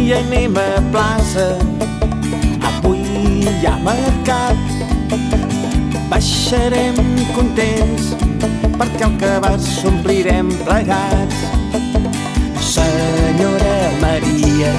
Avui anem a plaça, avui hi ha mercat. Baixarem contents perquè el cabàs s'omplirem plegats. Senyora Maria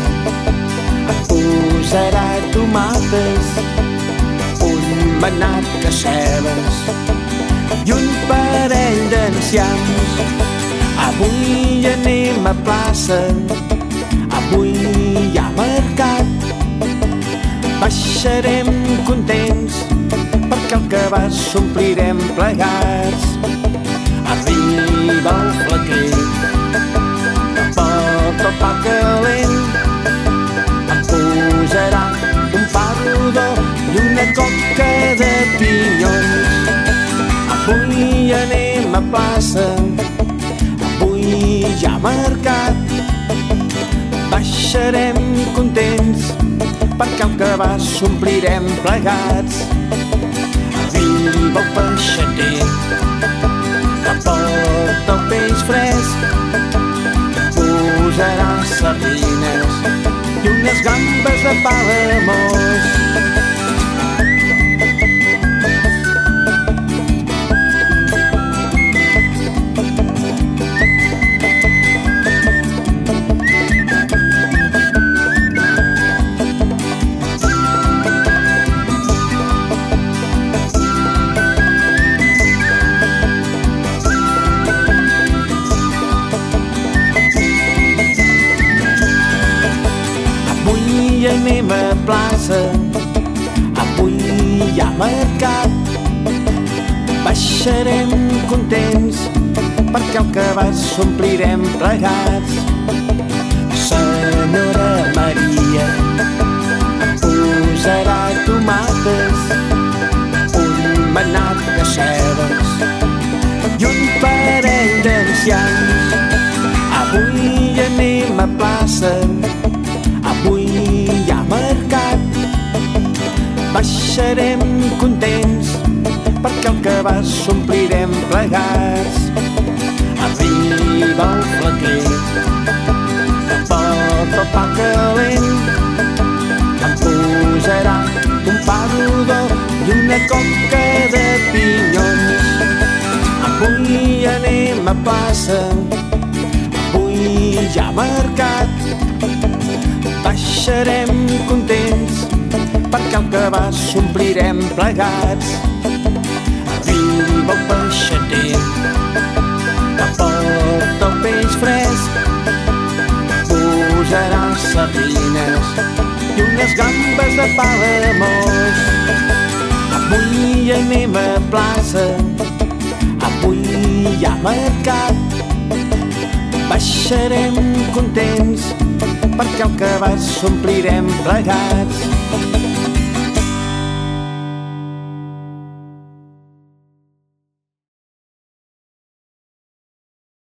posarà tomates, un manat de cebes i un parell d'enciams. Avui anem a plaça, avui hi ha mercat. Baixarem contents perquè el cabàs s'omplirem plegats. Arriba el flequer que porta el pa calent, em posarà un pa rodó i una coca de pinyons. Avui anem a plaça, avui hi ha mercat. Baixarem contents perquè el cabàs s'omplirem plegats. Arriba el peixater que porta el peix fresc, posarà sardines i unes gambes de Palamós. Anem a plaça, avui hi ha mercat. Baixarem contents perquè el cabàs s'omplirem plegats. Senyora Maria posarà tomates, un manat de cebes i un parell d'enciams. Avui anem a plaça, avui hi ha mercat. Baixarem contents perquè el cabàs s'omplirem plegats. Arriba el flequer que porta el pa calent, em posarà un pa rodó i una coca de pinyons. Avui anem a plaça, avui hi ha mercat. Baixarem contents perquè el cabàs s'omplirem plegats. Arriba el peixater que porta el peix fresc, posarà sardines i unes gambes de Palamós. Avui anem a plaça, avui hi ha mercat. Baixarem contents perquè el cabàs s'omplirem plegats.